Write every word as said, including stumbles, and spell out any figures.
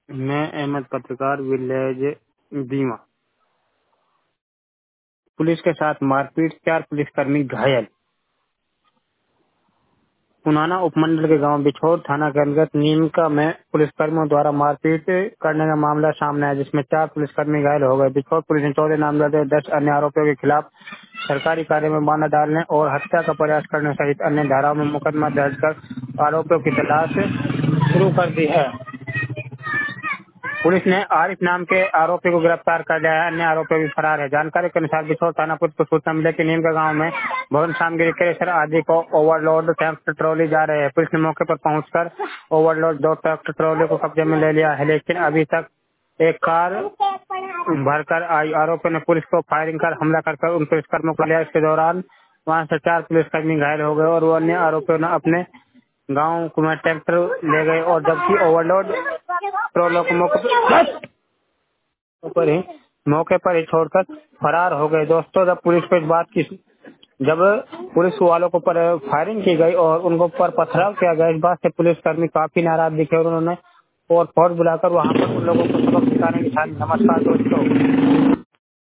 मैं अहमद पत्रकार विलेज दीमा। पुलिस के साथ मारपीट, चार पुलिसकर्मी घायल। पुनाना उपमंडल के गांव बिछोर थाना के अंतर्गत नीमका में पुलिसकर्मियों द्वारा मारपीट करने का मामला सामने आया, जिसमें चार पुलिसकर्मी घायल हो गए। बिछोर पुलिस ने चौदह नामजद दस अन्य आरोपियों के खिलाफ सरकारी कार्य में बाधा डालने और हत्या का प्रयास करने सहित अन्य धाराओं में मुकदमा दर्ज कर आरोपियों की तलाश शुरू कर दी है। पुलिस ने आरिफ नाम के आरोपी को गिरफ्तार कर लिया है। अन्य आरोपी भी फरार है। जानकारी के अनुसार बिछोर थाना पुलिस को सूचना मिली कि नीम का गांव में भवन सामग्री क्रेशर आदि को ओवरलोड ट्रैक्टर ट्रॉली जा रहे हैं। पुलिस ने मौके पर पहुंचकर ओवरलोड दो ट्रैक्टर ट्रॉली को कब्जे में ले लिया है, लेकिन अभी तक एक कार भरकर आई। आरोपियों ने पुलिस को फायरिंग कर हमला कर उन पुलिसकर्मियों को लिया। इसके दौरान वहां से चार पुलिसकर्मी घायल हो गए और वो अन्य आरोपियों ने अपने गांव में ट्रैक्टर ले गए और जबकि ओवरलोड ट्रॉलों को मौके पर ही मौके पर ही छोड़कर फरार हो गए। दोस्तों, जब पुलिस को इस बात की जब पुलिस वालों को पर फायरिंग की गई और उनको पर पथराव किया गया, इस बात से पुलिसकर्मी काफी नाराज दिखे और उन्होंने और फोर्स बुलाकर वहां पर उन लोगों को सबक सिखाने की ठानी। नमस्कार दोस्तों।